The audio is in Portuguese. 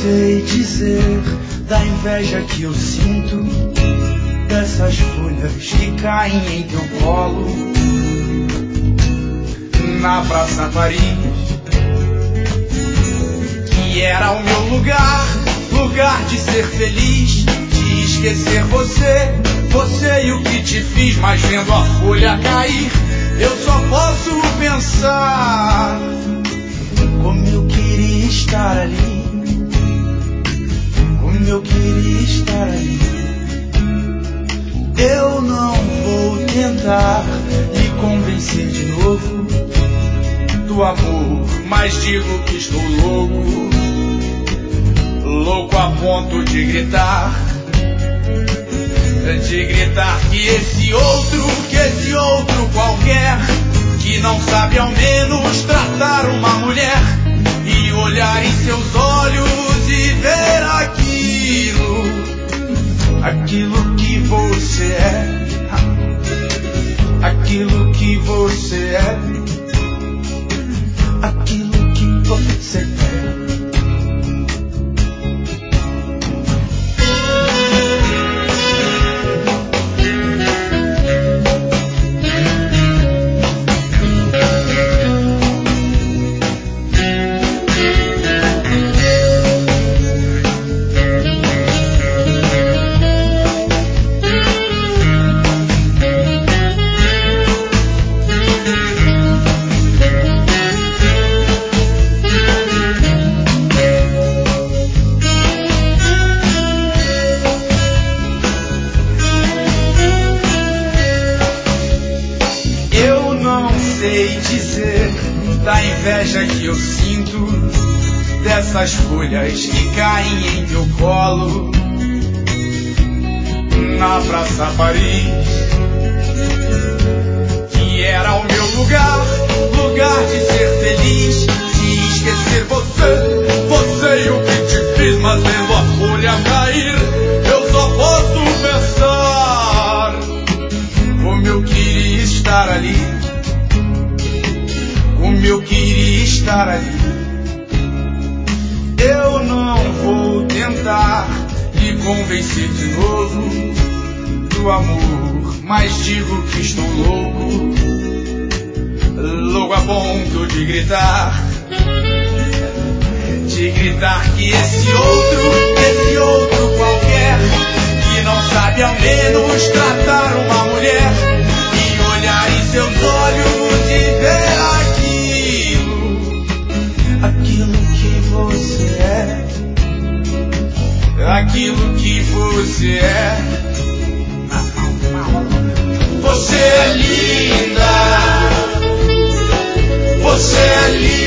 sei dizer da inveja que eu sinto, dessas folhas que caem em teu colo, na Praça Paris, que era o meu lugar, lugar de ser feliz, de esquecer você, você e o que te fiz. Mas vendo a folha cair, eu só posso pensar como eu queria estar ali, como eu queria estar ali. Eu não vou tentar lhe convencer de novo do amor, mas digo que estou louco, louco a ponto de gritar que esse outro qualquer, que não sabe ao menos tratar uma mulher, e olhar em seus olhos e ver aquilo que você é, aquilo que você é, aquilo que você é. Da inveja que eu sinto, dessas folhas que caem em teu colo, na Praça Paris, que era o meu lugar, lugar de ser feliz, de esquecer você, você e o que te fiz. Mas vendo a folha cair, eu só posso pensar como eu queria estar ali, como eu queria estar ali. Eu não vou tentar lhe convencer de novo do amor, mas digo que estou louco, louco a ponto de gritar que esse outro qualquer, que não sabe ao menos tratar uma mulher, e olhar em seus olhos e ver aquilo que você é, aquilo que você é. Você é linda, você é linda.